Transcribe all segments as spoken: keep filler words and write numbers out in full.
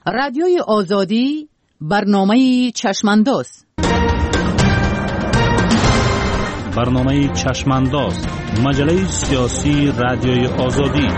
رادیوی آزادی برنامه چشمانداز برنامه چشمانداز مجله سیاسی رادیوی آزادی.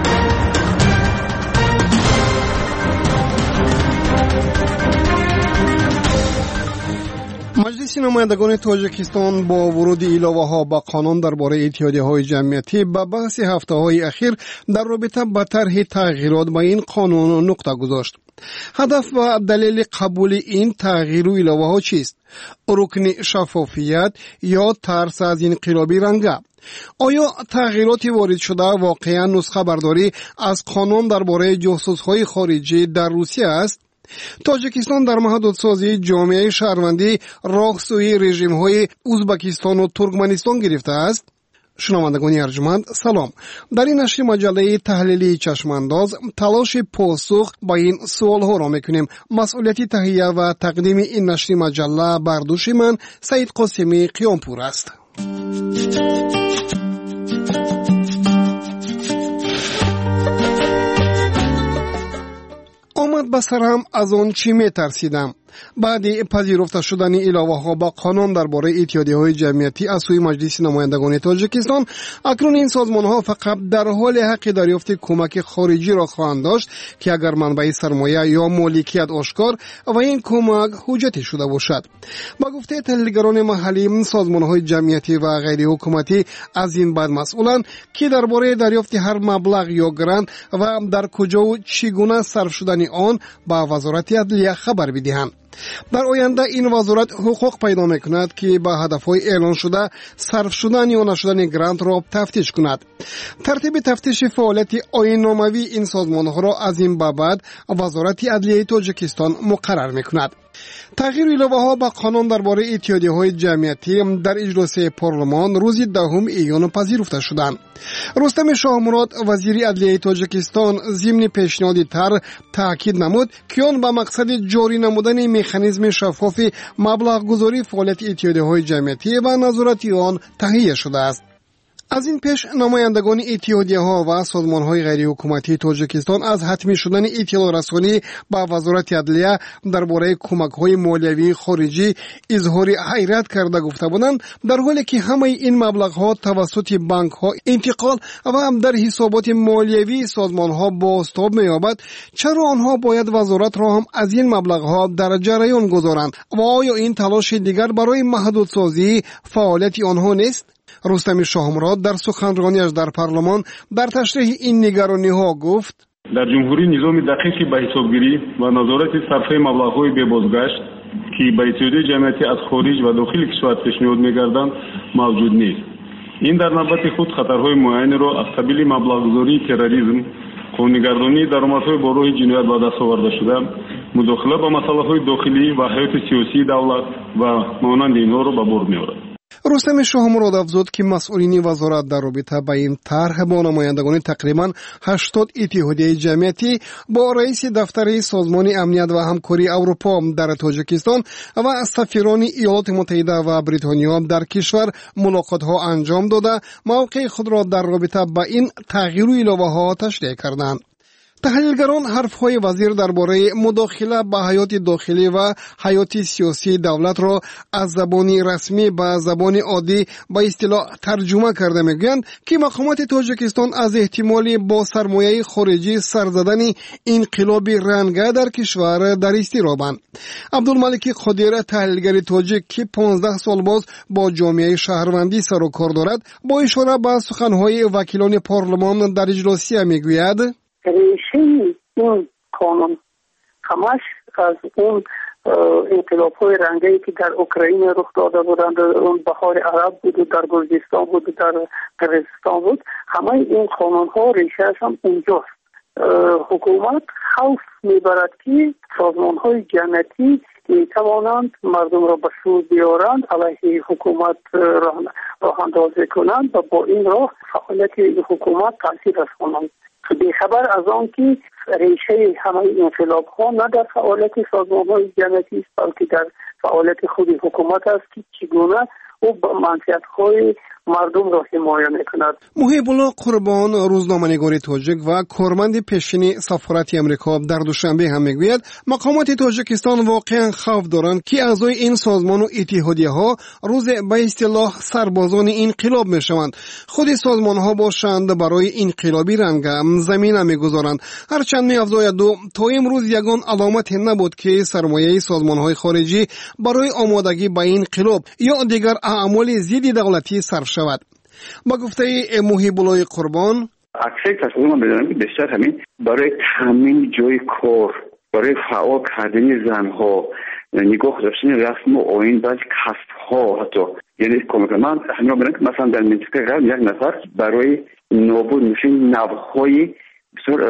مجلس نمایندگان تاجیکستان با ورود علاوه‌ها به قانون درباره اتحادیه‌های جمعیتی به بحث هفته‌های اخیر در رابطه با طرح تغییرات به این قانون نقطه گذاشت. هدف و دلیل قبول این تغییر و علاوه‌ها چیست؟ رکن شفافیت یا ترس از انقلابی رنگه؟ آیا تغییرات وارد شده واقعا نسخه برداری از قانون درباره جاسوس‌های خارجی در روسیه است؟ تاجیکستان در محدودسازی جامعه شهروندی راه سوی رژیم‌های ازبکستان و ترکمنستان گرفته است. شنوندگان ارجمند سلام. در این نشر مجله تحلیلی چشمانداز تلاش پاسخ با این سوال‌ها را می‌کنیم. مسئولیت تهیه و تقدیم این نشر مجله بر دوش من سعید قاسمی قیامپور است. آمد به سرم از آن چی می ترسیدم. بعد پذیرفته شدن علاوه‌ها با قانون درباره اتحادیه‌های جمعیتی از سوی مجلس نمایندگان تاجیکستان، اکنون این سازمان‌ها فقط در حال حق دریافت کمک خارجی را خواهند داشت که اگر منبع سرمایه یا مالکیت آشکار و این کمک حجتی شده باشد. با گفته تحلیلگران محلی، سازمان‌های جمعیتی و غیر حکومتی از این بعد مسئولند که درباره دریافت هر مبلغ یا گرانت و در کجا و چگونه صرف شدن آن با وزارت عدلیه خبر بدهند. در آینده این وزارت حقوق پیدا میکند که به هدفهای اعلان شده صرف شدن یا نشدن گرانت را تفتیش کند. ترتیب تفتیش فعالیت آیین‌ناموی این سازمان‌ها را از این به بعد وزارت عدلیه تاجیکستان مقرر میکند. تغییر علاوه‌ها به قانون درباره اتحادیه‌های جمعیتی در اجلاس پارلمان روز دهم ایون پذیرفته شدند. رستم شاهمراد وزیر عدلیه تاجیکستان ضمن پیشنهاد طرح تاکید نمود که آن به مقصد جاری نمودن مکانیزم شفاف مبلغ گذاری فعالیت اتحادیه‌های جمعیتی و نظارت آن تهیه شده است. از این پیش نمایندگان اتحادیه‌ها و سازمان‌های غیر حکومتی تاجیکستان از حتمی شدن اطلاع رسانی به وزارت عدلیه درباره کمک‌های مالیوی خارجی اظهار حیرت کرده گفته بودند، در حالی که همه این مبلغ‌ها توسط بانک‌ها انتقال و هم در حسابات مالیوی سازمان‌ها بازتاب می‌یابد، چرا آنها باید وزارت را هم از این مبلغ‌ها در جریان گذارند و آیا این تلاش دیگر برای محدودسازی فعالیت آنها نیست؟ رستم شاهمراد در سخنرانیش در پارلمان در تشریح این نگرانی‌ها گفت: در جمهوری نظام دقیقی به حسابگیری و نظارت صرفه مبلغ‌های بازگشت که به اتحادیه جمعیتی از خارج و داخل کشور پیشنهاد می‌گردند موجود نیست. این در نوبت خود خطرهای معینی را از قبیل مبلغ‌گذاری تروریسم، خونه‌گردانی درآمدهای با راه جنایت به دست آورده شده، مداخله به مسائل داخلی و حیات سیاسی دولت و مانند اینها را به بار می‌آورد. رستم شاهمراد افزود که مسئولین وزارت در رابطه با این طرح با نمایندگان تقریباً هشتاد اتحادیه جمعیتی با رئیس دفتر سازمان امنیت و همکاری اروپا در تاجیکستان و سفیران ایالات متحده و بریتانیا در کشور ملاقات‌ها انجام داده موقع خود را در رابطه با این تغییر و علاوه‌ها تشریح کردند. تحلیلگران حرفهای وزیر درباره مداخله به حیات داخلی و حیات سیاسی دولت را از زبان رسمی به زبان عادی به اصطلاح ترجمه کرده میگویند که مقامات تاجیکستان از احتمال با سرمایه خارجی سر زدن انقلاب رنگه در کشور در اضطرابند. عبدالملک قادر تحلیلگر تاجیک که پانزده سال باز با جامعه شهروندی سر و کار دارد با اشاره به سخنهای وکیلان پارلمان در اجلاس میگوید: ریشه این قانون همش از اون انقلاب‌های رنگی که در اوکراین رخ داده بودند، اون بهار عرب بود و در گرجستان بود و در قرقیزستان بود، همه این قانون‌ها ریشه‌اش هم اونجاست. حکومت خوف میبرد که سازمان‌های جمعیتی میتوانند مردم را به سوی بیارند، علیه حکومت راه اندازی کنند و با این راه فعالیت حکومت تاثیر رسانند. بیخبر از آن که ریشه همه انقلاب ها نه در فعالیت سازمان های جمعیتی است بلکه در فعالیت خود حکومت است که چگونه او با منفعت های مردم را حمایه میکند. محیب الله قربان، روزنامه‌نگار تاجیک و کارمند پیشین سفارت امریکا در دوشنبه هم میگوید مقامات تاجیکستان واقعا خوف دارند که اعضای این سازمان و اتحادیه ها روز به اصطلاح سربازان انقلاب میشوند. خود سازمان ها باشند برای انقلابی رنگ زمینه میگذارند. هرچند میافزاید دو تا امروز یگان علامت نبود که سرمایه سازمان های خارجی برای آمادگی به انقلاب یا دیگر اعمال ضد دولتی صرف شود. با گفته محیب الله قربان، اکثر تصمیم من بدانم که بیشتر همین برای تامین جای کار، برای فعال کردن زنها، نگاه داشتن رسم و آیین بعض کسب‌ها، حتی یعنی کمک من همین بدانم که مثلا در منطقه غرب یک نفر برای نابود میشن نوهای بسیار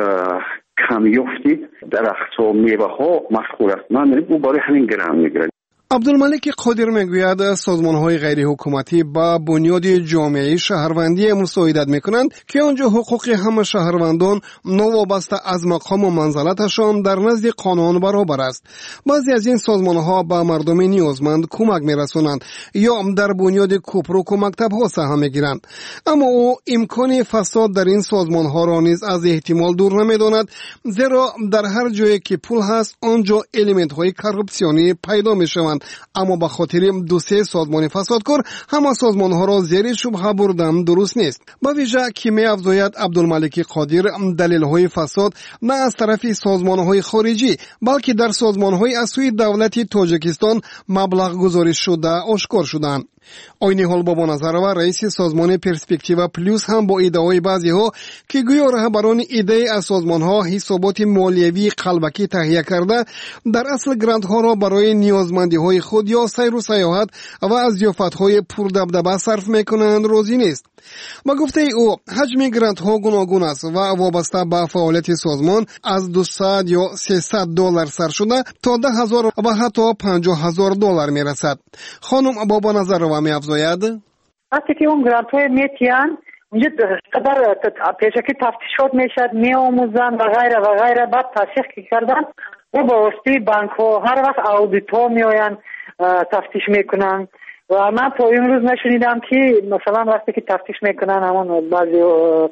کمیافتی درخت‌ها، میوه‌ها مشغول است. من میگم او برای همین گرم میگیرد. عبدالملک قادر میگوید سازمان‌های غیر حکومتی با بنیاد جامعه شهروندی مساعدت میکنند که آنجا حقوق همه شهروندان نوابسته از مقام و منزلتشان در نزد قانون برابر است. بعضی از این سازمان‌ها با مردم نیازمند کمک میرسانند یا در بنیاد کوپرک و مکتب‌ها سهم میگیرند، اما او امکان فساد در این سازمان‌ها را نیز از احتمال دور نمیداند، زیرا در هر جایی که پول هست آنجا الیمنت‌های کارپسیونی پیدا میشوند. اما به خاطر دو سه سازمان فسادکار همه سازمان ها را زیر شبهه بردن درست نیست. با ویژه که می افزاید عبدالملک قادر دلیل های فساد نه از طرف سازمان های خارجی بلکه در سازمان های از سوی دولت تاجیکستان مبلغ گزارش شده آشکار شدند. آینی حال با نظر و رئیس سازمان پرسپکتیو پلوس هم با ایده‌های بعضی ها که گویا رهبران ایده از سازمان ها حسابات مالیوی قلبکی تهیه کرده در اصل گرانت ها را برای نیازمندی های خود یا سیر و سیاحت و از ضیافت های پردبدبه صرف میکنند راضی نیست. با گفته او حجم گرانت ها گوناگون است و وابسته به فعالیت سازمان از دویست یا سیصد دلار سر شده تا ده هزار و حتی پنجاه هزار دلار میرسد. خانم بابا نظر و می افزاید وقتی که اون گرانت های میتیان اونجا قدر پیشکی تفتیشات میشد، می آموزن و غیره و غیره، بعد تصدیق کردن و با واسطه بانک ها هر وقت آودیت ها می آین تفتیش میکنن و من تا امروز نشنیدم که مثلا وقتی که تفتیش میکنن همون بعضی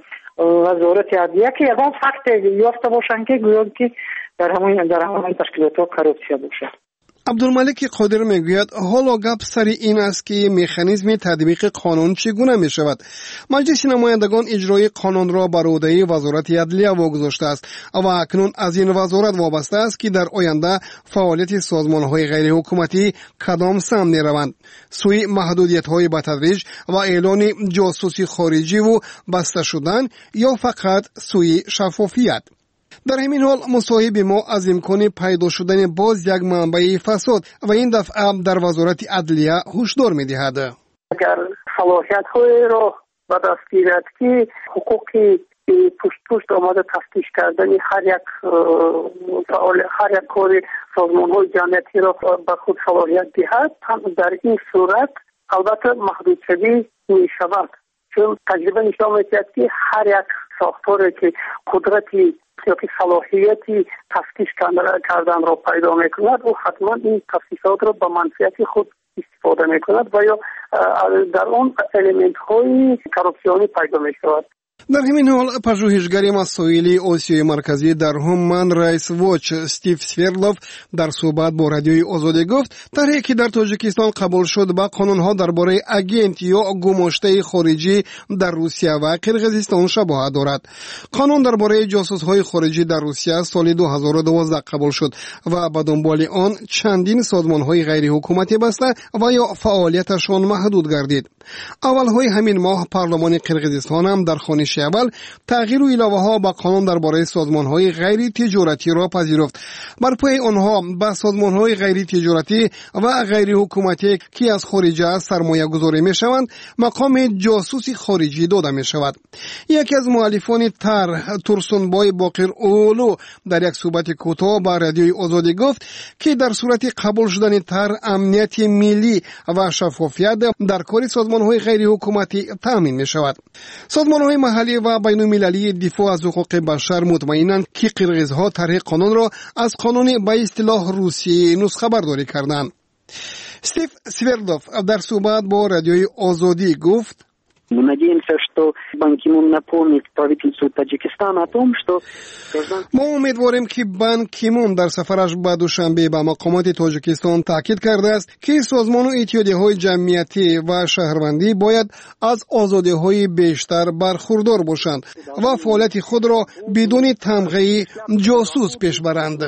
وزارت عدلیه که یکان فکت یافته باشن که گویا که در همون در همون تشکیلات ها کارپسیا باشه. عبدالملک قادر میگوید حالا گپ سر این است که مکانیزم تطبیق قانون چگونه می شود. مجلس نمایندگان اجرای قانون را بر عهده وزارت عدلیه واگذاشته است و اکنون از این وزارت وابسته است که در آینده فعالیت سازمان‌های غیر حکومتی کدام سمت می‌روند، سوی محدودیت‌های به تدریج و اعلان جاسوسی خارجی و بسته شدن یا فقط سوی شفافیت. در همین حال مصاحب ما از امکان پیدا شدن باز یک منبع فساد و این دفعه در وزارت عدلیه هشدار می‌دهد. اگر صلاحیت‌های را به دست گیرد که حقوقی پشت پشت آماده تفتیش کردن هر یک فعال هر یک کار سازمان‌های جمعیتی را به خود صلاحیت دهد، هم در این صورت البته محدود شدی می‌شود، چون تجربه نشان می‌دهد که هر یک ساختاری که قدرتی یا که صلاحیتی تفتیش کردن را پیدا میکند و حتما این تفتیشات را به منفعت خود استفاده میکند و یا در اون الیمنت های کارپسیونی پیدا میشود. در همین حال پژوهشگر مسائل آسیای مرکزی در هومن رایتس واچ استیو سویردلوف در صحبت با رادیوی آزادی گفت طرحی که در تاجیکستان قبول شد با قانون‌ها درباره اگنت یا گماشته خارجی در روسیه و قرقیزستان شباهت دارد. قانون درباره جاسوس‌های خارجی در روسیه سال دو هزار و دوازده قبول شد و به دنبال آن چندین سازمان‌های غیر حکومتی بسته و یا فعالیتشان محدود گردید. اولهای همین ماه پارلمان قرقیزستان هم در خوانش اول تغییر و علاوه ها با قانون درباره سازمان های غیر تجارتی را پذیرفت. بر پای آنها به سازمان های غیر تجارتی و غیر حکومتی که از خارج سرمایه گذاری می شوند مقام جاسوسی خارجی داده می شود. یکی از مؤلفان طرح ترسونبای باقر اولو در یک صحبت کوتاه با رادیوی آزادی گفت که در صورت قبول شدن طرح امنیت ملی و شفافیت در کار سازمان های غیر حکومتی تامین می شود. سازمان های محلی و بین المللی دفاع از حقوق بشر مطمئنند که قرقیزها طرح قانون را از قانون به اصطلاح روسی نسخه برداری کردند. استیو سویردلوف در صحبت با رادیوی آزادی گفت Мы надеемся, что Бан Ки Мун напомнит правительству Таджикистана о том, что ما امیدواریم که بان کی مون در سفرش به دوشنبه به مقامات تاجیکستان تاکید کرده است که سازمان و اتحادیه‌های جمعیتی و شهروندی باید از آزادی‌های بیشتر برخوردار باشند و فعالیت خود را بدون تمغه جاسوس پیش برند.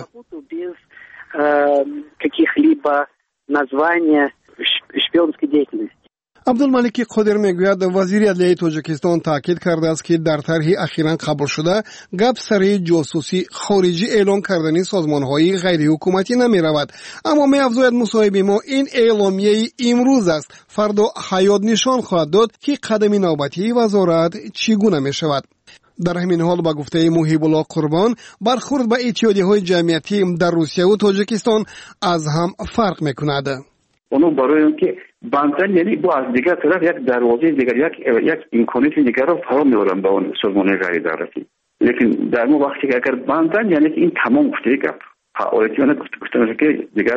каких-либо названия шпионской деятельности. عبدالملک قادر میگوید وزیر عدلیه تاجیکستان تاکید کرده است که در طرح اخیراً قبول شده گپ سر جاسوسی خارجی اعلام کردن سازمان‌های غیر حکومتی نمی رود، اما می افزاید مصاحب ما این اعلامیه امروز است، فردا حیات نشان خواهد داد که قدم نوبتی وزارت چگونه می شود. در همین حال با گفته محیب الله قربان برخورد به اتحادیه‌های جمعیتی در روسیه و تاجیکستان از هم فرق می‌کند. اونو برای اینکه بندن یعنی با از دیگر طرف یک دروازه دیگر یک یک امکانات دیگر را فرا می‌آورن به اون سازمان غیر دولتی. لیکن در مو وقتی که اگر بندن یعنی این تمام گفته گپ فعالیتی اون گفتن که دیگر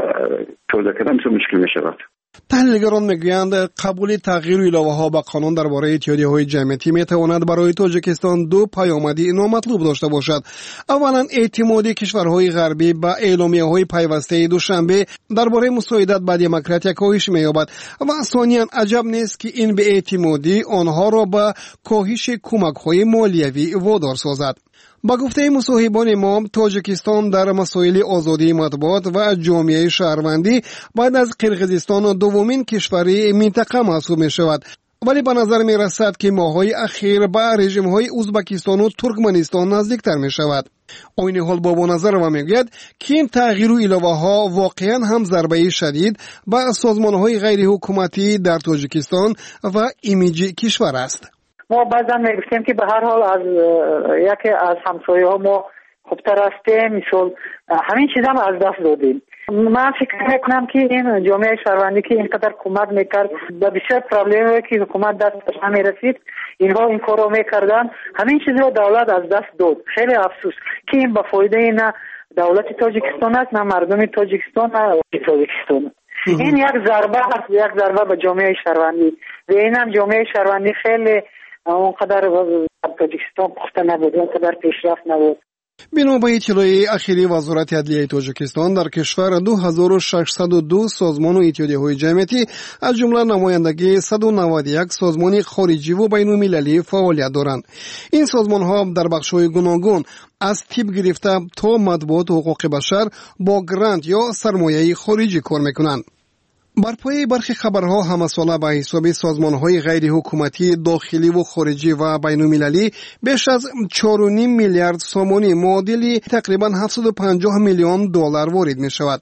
توضیح کردن مشکل می‌شود. تحلیلگران میگویند قبول تغییر ایلاوه‌ها به قانون درباره اتحادیه‌های جمعیتی میتواند برای تاجیکستان دو پیامدی نامطلوب داشته باشد. اولا اعتماد کشورهای غربی به اعلامیه‌های پیوسته دوشنبه درباره مساعدت به دموکراسی کاهش می‌یابد و ثانیاً عجب نیست که این به اعتمادی آنها را به کاهش کمک‌های مالیوی وادار سازد. با گفته مصاحبان ما تاجیکستان در مسائل آزادی مطبوعات و جامعه شهروندی بعد از قرقیزستان دومین کشوری منطقه محسوب می شود، ولی به نظر می رسد که ماهای اخیر به رژیم های ازبکستان و ترکمنستان نزدیکتر می شود. این حال با نظر ما می گوید که این تغییر و ایلاوه ها واقعا هم ضربه شدید به سازمان های غیر حکومتی در تاجیکستان و ایمیج کشور است. ما بعضا میگفتیم که به هر حال از یکی از همسایه ها ما خوبتر هستیم، مثل همین چیز هم از دست دادیم. من فکر میکنم که این جامعه شهروندی که اینقدر کمک میکرد به بسیار پرابلمی که حکومت دستش نمیرسید اینها این کار رو میکردن، همین چیز رو دولت از دست داد. خیلی افسوس که این به فایده نه دولت تاجیکستان است نه مردم تاجیکستان نه تاجیکستان. این یک ضربه است، یک ضربه به جامعه شهروندی و این هم جامعه شهروندی خیلی اونقدر تاجیکستان پخته نبود، اونقدر پیشرفت نبود. بنا به اطلاع اخیری وزارت عدلیه تاجیکستان در کشور دو هزار و ششصد و دو سازمان و اتحادیه‌های جمعیتی از جمله نمایندگی صد و نود و یک سازمان خارجی و بین‌المللی فعالیت دارند. این سازمان‌ها در بخش‌های گوناگون از تیپ گرفته تا مطبوعات و حقوق بشر با گرانت یا سرمایه خارجی کار می‌کنند. بر پایه برخی خبرها همساله به حساب سازمان‌های غیر حکومتی داخلی و خارجی و بین‌المللی بیش از چهار و نیم میلیارد سومانی معادل تقریباً هفتصد و پنجاه میلیون دلار وارد می‌شود.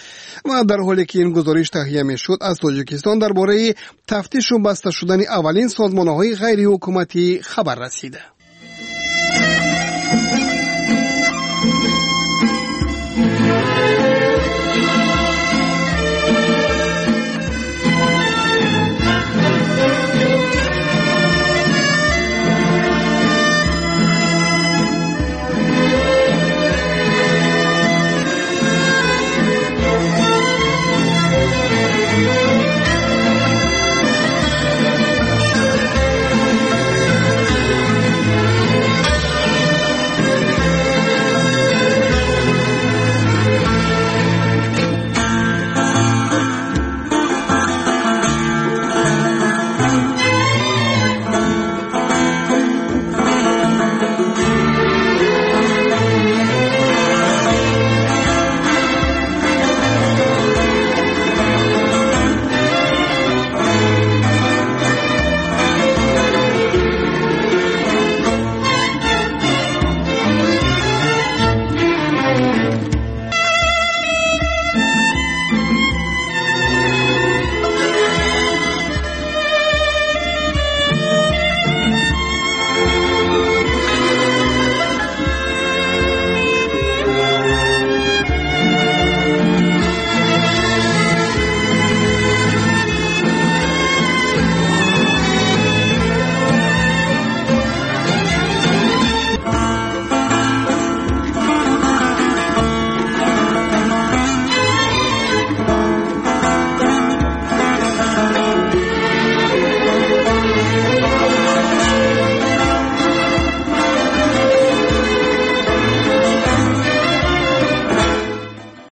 و در حالی که این گزارش تهیه می‌شد از تاجیکستان درباره تفتیش و بسته شدن اولین سازمان‌های غیر حکومتی خبر رسیده.